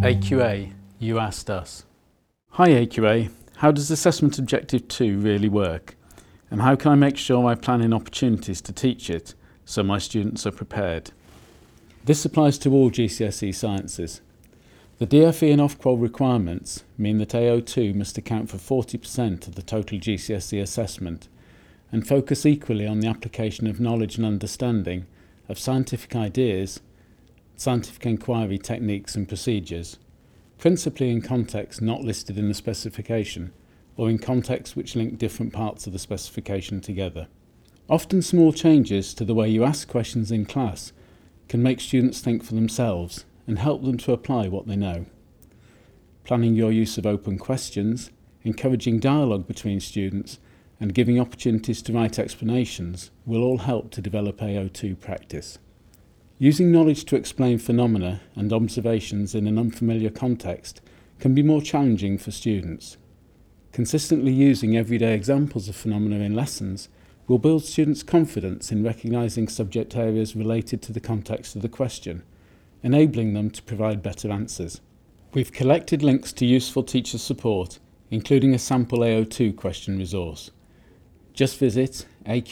AQA, you asked us. Hi AQA, how does Assessment Objective 2 really work? And how can I make sure I plan in opportunities to teach it so my students are prepared? This applies to all GCSE sciences. The DFE and Ofqual requirements mean that AO2 must account for 40% of the total GCSE assessment and focus equally on the application of knowledge and understanding of scientific ideas, scientific inquiry techniques and procedures, principally in contexts not listed in the specification or in contexts which link different parts of the specification together. Often small changes to the way you ask questions in class can make students think for themselves and help them to apply what they know. Planning your use of open questions, encouraging dialogue between students and giving opportunities to write explanations will all help to develop AO2 practice. Using knowledge to explain phenomena and observations in an unfamiliar context can be more challenging for students. Consistently using everyday examples of phenomena in lessons will build students' confidence in recognising subject areas related to the context of the question, enabling them to provide better answers. We've collected links to useful teacher support, including a sample AO2 question resource. Just visit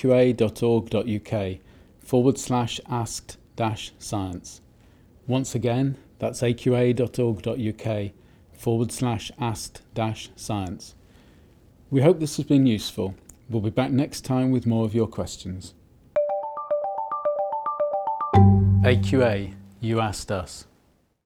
aqa.org.uk/asked-science. Once again, that's aqa.org.uk/asked-science. We hope this has been useful. We'll be back next time with more of your questions. AQA, you asked us.